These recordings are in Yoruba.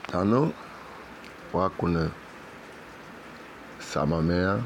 Ano wakuna samamea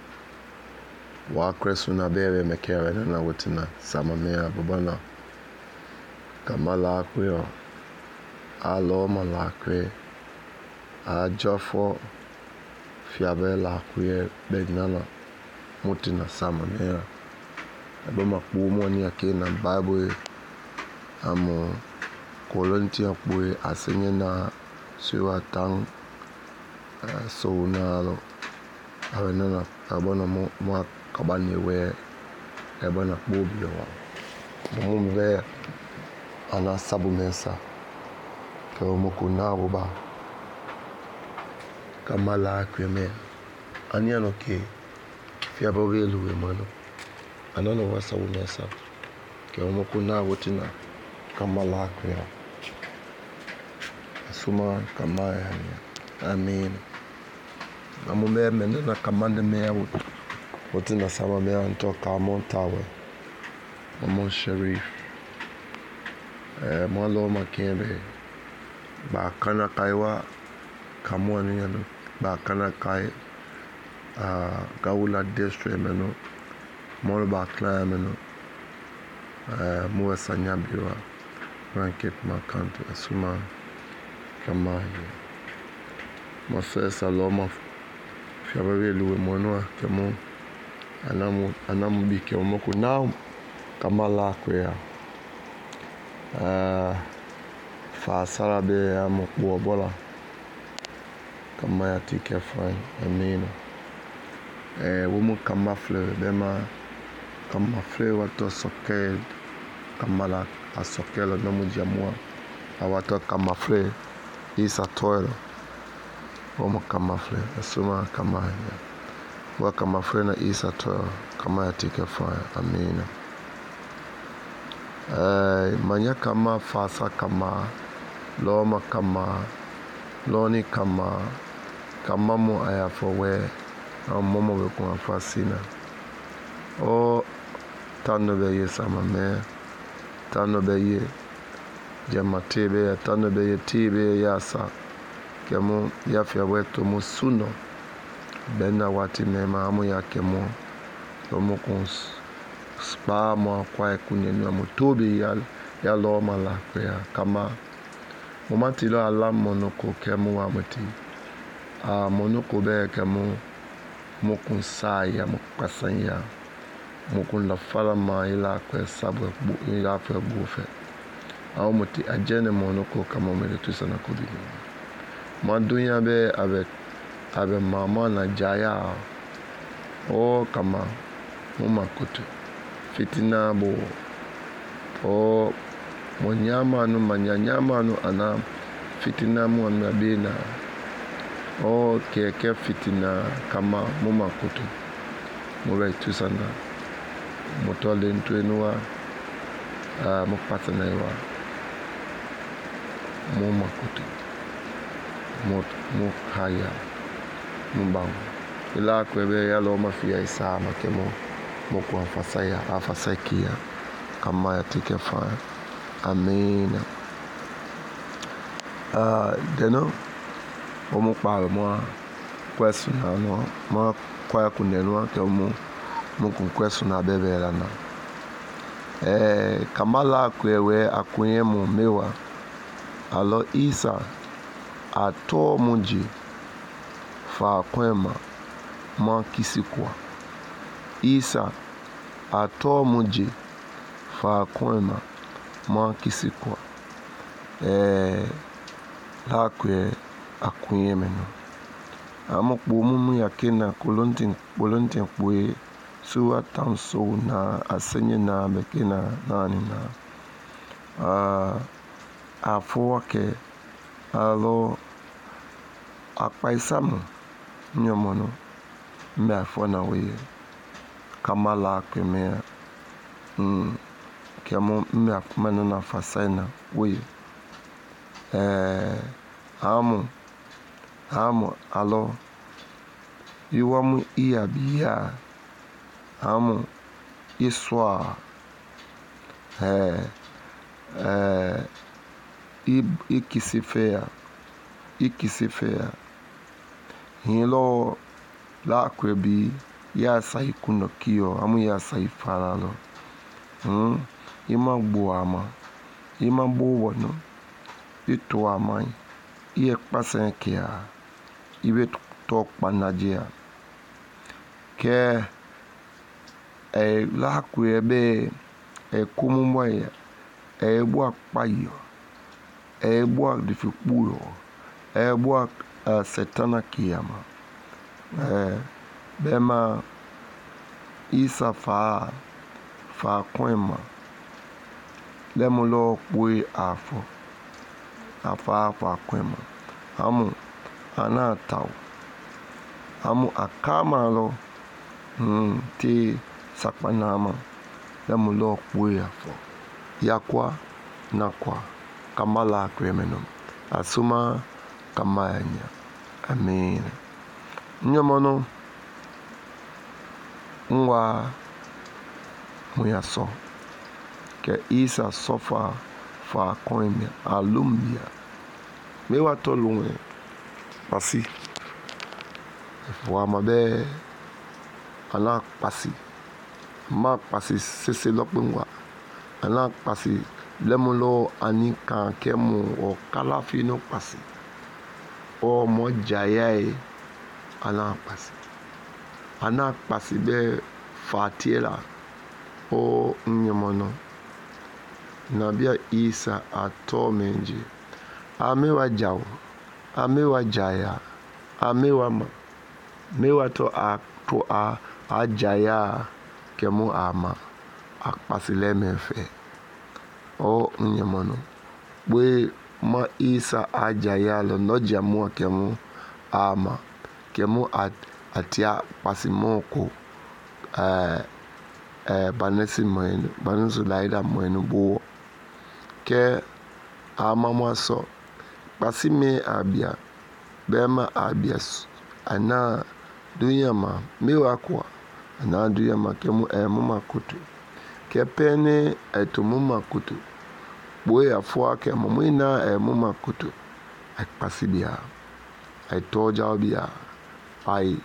wakresuna bebe mekere na wutina samamea babana kamala kuyo alo malakwe ajofo fiabe la kuye begnana mutina samamea abama kpumo ni akena bible amo kolontia kwe asenye na siwa tang so nalo awenana abana mo kabani we abana bobio mo ve ana sabu mesa ke mo kunabo ba kamala kweme aniano ke fia bobelu we mano anano wa sabu mesa ke mo kunabo tina kamala kweme suma kamaya amin amume menena kamande mea wotina sama mea nto kamon tawe mamon sharif mwalo makembe ba kana kaiwa kamoni yano ba kana kai gaula district meno molo ba clan meno muwa sanyabiwa rankit makanto asuma kamaye mafesa loma fiabawe luwe monwa kemo anamu bike omoku now kamala kwea fa sarabe amokbo bola kamaya tike fine amina womu kamafle bema kamafle wato sokel kamala asokelo namu jamua awato kamafle isa toilo womu kamafle asuma kamaya wa kamafle na isa toilo kamaya tike fine amina manya kama fasa kama loma kama loni kama mo ayafowe momo be ko afasina o tanno be yesama me tanno be ye jamatebe tanno be ye tibe yasa kemo yafia weto musuno bena wati mema amu yake mo lomo kons spa mo kwa kunyenu amutobi ya loma la kwa kama momati lo ala monoko kemo amati monoko be kemo mokun saya mokasanya mokun la fala ma ila kwa sabu ila fa bufe au moti ajene monoko kama mele tusana kudini ma dunya be abe mama na jaya o kama muma kutu fitina bo o monyama no manyanyama no ana fitina mu amabina o keke fitina kama muma kutu mwe tusana motole ntwenwa mopatana wa muma kutu mo haya mubang ila kwebe ya lo mafia isa makemo moko afasakia kama ya tike fa amina deno omo pa mo question no mo kwa kunenwa ke mo kun question na bebe la na kamala kwewe akunye mo mewa alo isa ato munji fa kwema ma kisikwa isa ato munji fa kwema ma kisikwa lakwe akunye meno amokpo mumu yakena kolontin kwe suwa tamso na asenye na bekena nani na afuwake alo akpaisamu nyomono mbe afona we kamala kwemea kemo mbe afumana na fasaina we amo alo iwamu iabia amo iswa ikisifea ikisi fea hilo la kwebi ya sai kuno kio amu ya sai faralo ima buama ima buwono itu amai iye pasen kia ibe tok panajia ke la kwebe kumumwa bua payo bua difikbuyo bua setana kiyama bema isa fa kwema lemulo kwe afo afa kwema amu anatau amu akamalo ti sakpanama lemulo kwe afo yakwa nakwa kamala kwemenum asuma kamanya amen nyamono nwa muyaso ke isa sofa fa koimia alumbia mewa tolunge pasi wa mabe ana pasi ma pasi sese lokungwa ana pasi lemulo ani kan kemu o kalafino pasi o mo jayae ana pasi be fatiela o nyemono nabia isa atomenji amewa jawo amewa jaya amewa ma mewa to ajaya kemu ama akpasile mefe o nyemono we ma isa ajaya lo noja mua kemu ama kemu atia pasimoko banesi laida moenu bo ke ama mwaso pasime abia bema abia ana dunyama mewa kwa ana dunyama kemu muma kutu ke pene muma kutu boy afwa ke mumina muma kutu akpasibia ai toja bia ai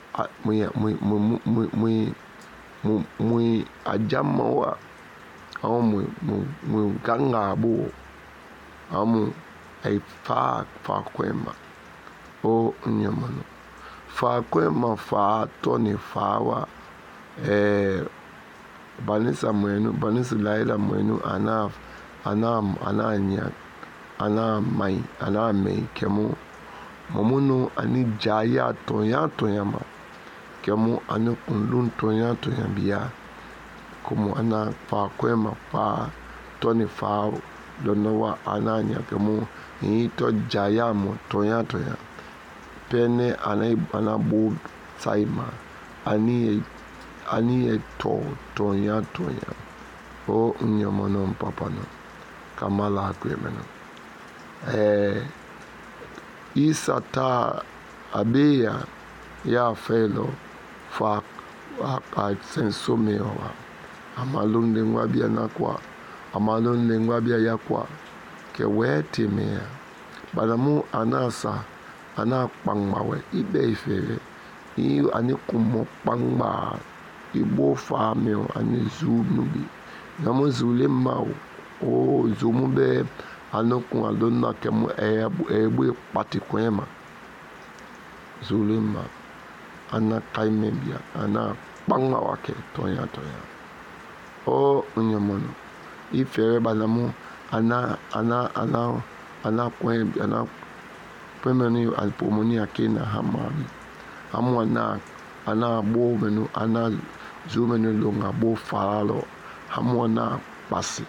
mu ajamawa amu mu ganga bo amu ai fa kwema o nyamano fa kwema fa toni fawa banisa laila mwenu ana mai kemu momunu ani jaya tonya ma kemu ani kunlun tonya bia como ana fa kwema fa toni fa donowa ananya kemu to jaya mo tonya pene ana bo saima ani to tonya o nyamono papa no kamala kwemeno isa ta abeya ya felo fa sensomewa amalunde ngwabia nakwa amalunde ngwabia yakwa ke wete mea banamu anasa ana kpangmawe ibe ifere ani kumo kpangba ibo famio ani zunubi namu zulema o zumube anokun alona kemu ebu pati kwema zulema ana kaimebia ana panga wake tonya o unyamono ifere balamu ana kwem ana pemeni alpomoni akena hamami amu ana bo menu ana zumenu longa bo faralo hamu ana pasi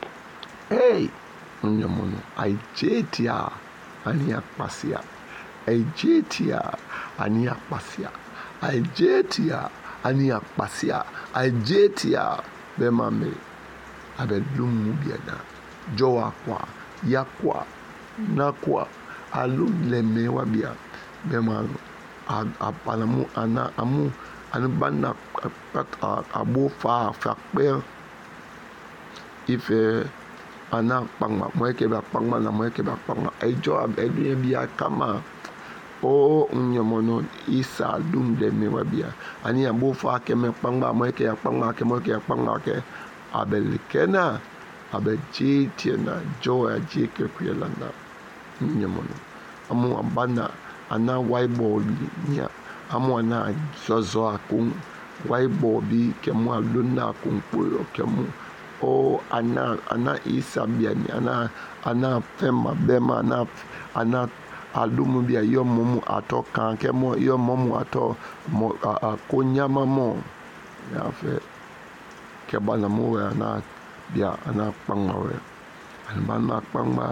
unyamono aijetia ani akpasia aijetia ani akpasia aijetia ani akpasia aijetia bemame abelumu biana jowa kwa yakwa nakwa alulemewa bia bemalo apalamu anubana abo fa fakpe ife ana kpangma moeke ba kpangma na moeke ba kpangma ejo abedu bia kama o nyomono isa dum de me wabia ani abo fa ke me kpangma moeke ya kpangma ke moeke ya kpangma ke abelikena abejitiena jo ajike kuyelanda nyomono amu abana ana waibo nya amu ana zozo akun waibo bi kemu aluna akun puyo kemu o ana isa biani ana fema bema ana alumu bia yo momu ato kan kemu yo momu ato konyama mo ya fe ke bana mo ana bia ana kpangma we ana kpangma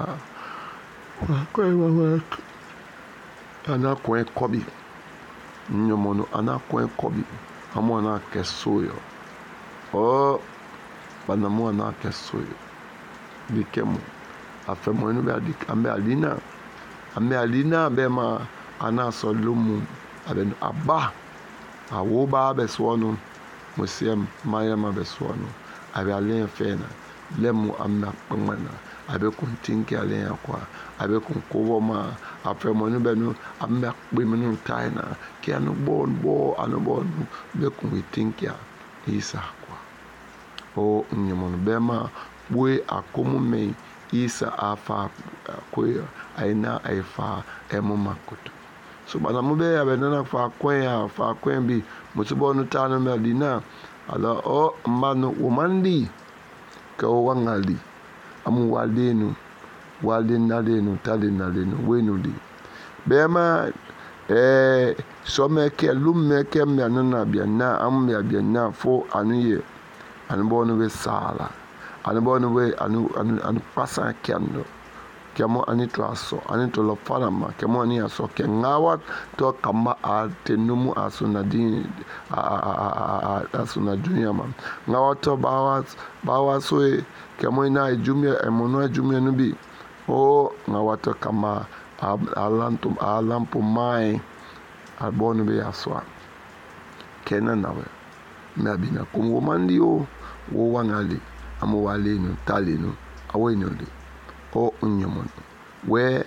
ana kwen kobi nyomono ana kwen kobi amo ana kesoyo o banamu ana kesoyo bikemu afemo enu be adik ambe alina be ma ana so lumu aben aba awo ba be so no musiem mayama be so no abe alen fena lemu amma kpamana abe kuntinki alen akwa abe kunkowo ma afemo enu be no amma kpemenu taina ke anu bo anu bo be kuntinki isa kwa o nyomono be ma bwe akomu me isa afa koyo aina aifa emu makutu so bana mube ya benana fa kwen bi mutubo no tano medina ala o manu umandi ka wangali amu waldenalenu talenalenu wenudi bema someke lumeke me anana biana amu ya biana fo anuye anbonu we sala anbonu we anu pasa kendo kemo ani to aso ani to lo farama kemo ani aso ke ngawa to kama atenumu asuna din asuna dunia ma ngawa to bawa so kemo ina ejumia emono ejumia no bi o ngawa to kama alampu mai albonu be aso kena nawe mabina kumwo mandio wo wangali amu walenu talenu awenode o unyomono we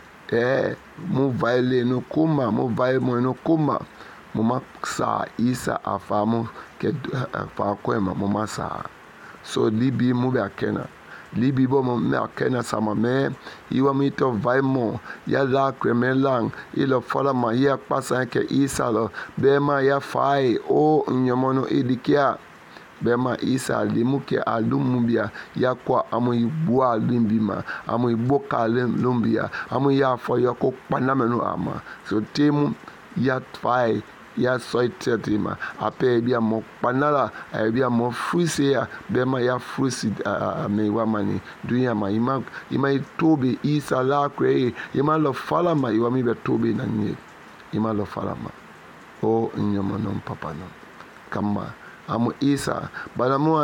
mu vaile no kuma mu vai mo no kuma mu maksa isa afamu ke fa kwema mu masa so libi mu be akena libi bo mo me akena sama me iwa mi to vai mo ya la kremelang ilo fola ma ya pasa ke isa lo be ma ya fai o unyomono idikia bema isa limuke alumumbia yakwa amu ibua limbima amu iboka lumbia amu ya fo yako panamenu ama so temu ya fai ya soitetima ape bia mo panala bia mo fruise ya bema ya fruise me wamani dunya ma ima itobe isa la kre ima lo falama iwa mi be tobe na nye ima lo falama o nyomono papa no kama amu isa banamu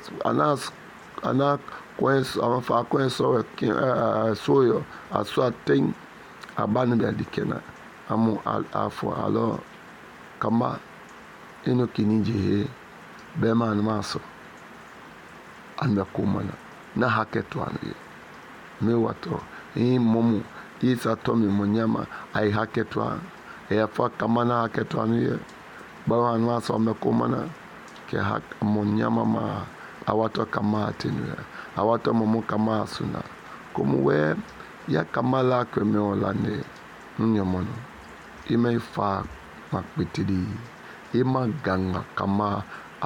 ana kwenso amafa kwenso soyo aswa ten abanu be dikena amu afo alo kama ino kinije bema maso anda kumana na haketu anu me wato momu isa tomi monyama ai haketu fa kama na haketu anu bawa maso amekumana ke hak monyama ma awato kama atinu awato momo kama asuna komu we ya kama la kweme olane nyomono ime fa makpitidi ima ganga kama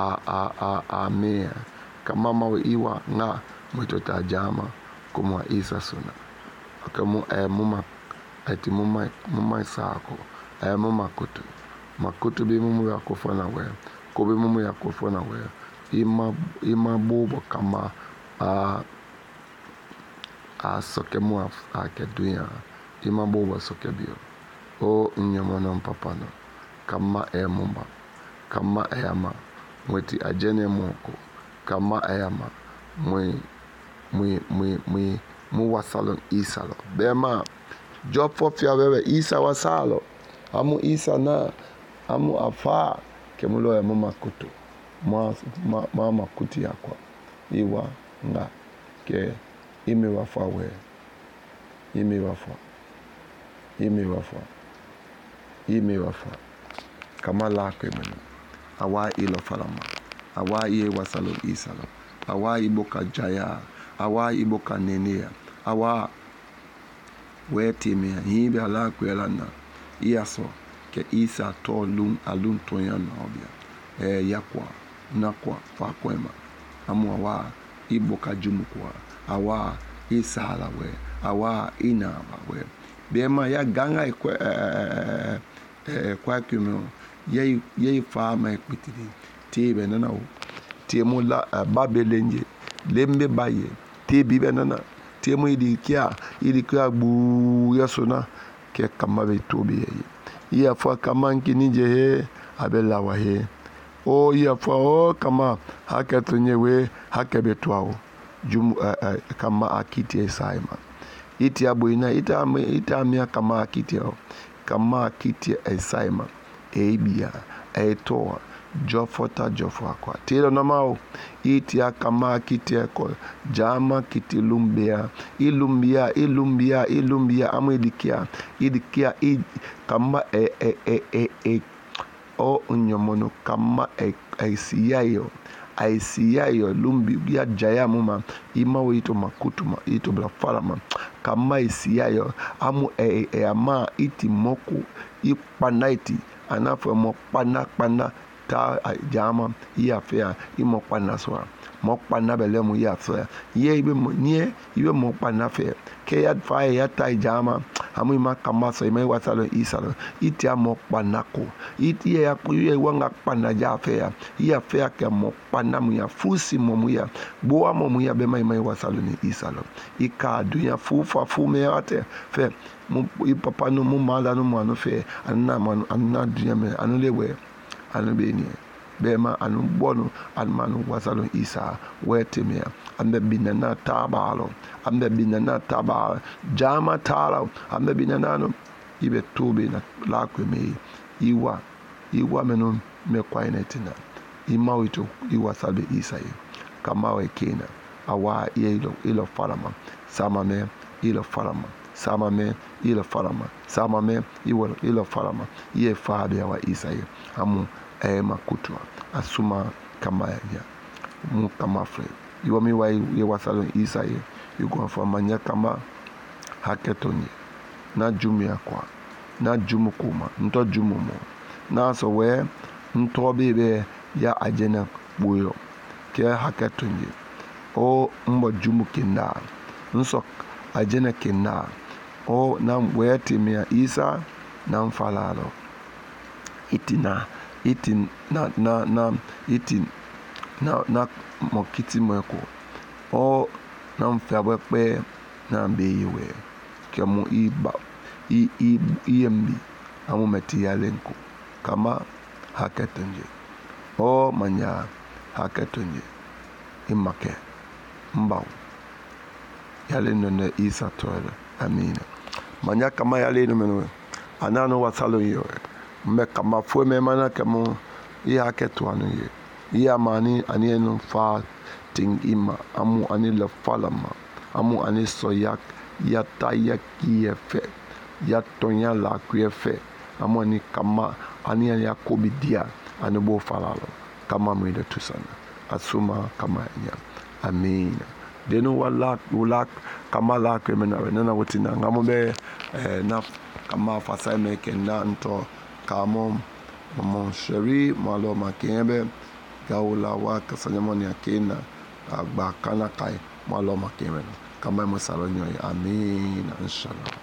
me kama mawe iwa nga mwitota jama komu isa suna akamu muma ati muma sako muma makutu bi mumu ya kufana we kobe mumu ya kufana we ima bobo kama soke mu akeduya ima bobo soke bio o nyomono mpapano kama mumba kama ama mweti ajene moko kama ama mu wasalo isalo bema jofo fia wewe isa wasalo amu isa na amu afa kemulo ya mama kutu mama kuti yakwa iwa nga ke ime wafa we ime wafa kama la kwemenu awa ilo falama awa ye wasalo isalo awa iboka jaya awa iboka nenea awa wetimia hibe ala kwelana iaso ke isa to alun toyan obia yakwa nakwa fa kwema amu awa iboka jumukwa awa isala we awa inaba we bema ya ganga kwa kumo ye fa ma ekwitiri tibe nana o tiemo la babelenje lembe baye tibi benana tiemo idikia gbu yasona ke kama be tobi ye ya fa kama nkinije he abela wa he o ya fa o kama haketunye we hakebe twao kama akiti esaima iti aboina ita amia kama akiti esaima ebia etoa jofota kwa tilo namao iti kama akiti eko jama kiti ilumbia amu idikia kama o unyomono kama aisiyayo lumbi ya jaya muma imawe ito makutuma ito blafalama kama isiyayo amu ama iti moku ipanaiti anafwe mo pana ta jama iya fea imo pana soa mo pana belemu ya fea ye ibe mo pana fea ke ya fa ya ta jama amu ima kama so ima wasalo isalo iti amo panako iti ya kuye wanga pana ja fea ya fea ke mo pana mu ya fusi mo ya boa mo ya bema ima wasalo ni isalo ika dunya fufa fume ate fe mu papa no mu mala no mo no fe anna dunya me anu lewe anu beni bema anu bono almanu wasalo isa wetemia ambe binana taba jama tala ambe binana no ibe tobe na lakwe me iwa meno me kwainetina imawito iwa sabe isa kama we kena awa ilo falama sama me ilo falama ilo falama ye fabe wa isa amu makutwa asuma kama ya mu kama fre iwami wa ye wasalo isa you go for manya kama haketonye na jumia kwa na jumukuma nto jumumo na so we nto bebe ya ajena buyo ke haketonye o mbo jumukinda nso ajena kinda o na weti mia isa na mfalalo itina na mokiti mweko o na mfabwe pe na mbeyiwe kemu iembi amu meti yalenko kama haketonje o manya haketonje imake mbao yaleno ne isa toile amina manya kama yaleno menwe anano wasalo yo me kama fue me mana kemu ya ketwanu ye ya mani anienu fa ting ima amu anile falama amu anisoyak ya tayakiyefe ya tonya la kuyefe amu ani kama ani ya kobidia anubo falalo kama mwile tusana asuma kama ya amina denu wala kama la kwemena nana wotina ngamu be na kama fasai meke na nto kamo mon chéri malo makembe gaula wa kasanyamoni akina agba kana kai malo makembe kama mo salonyo amina inshallah.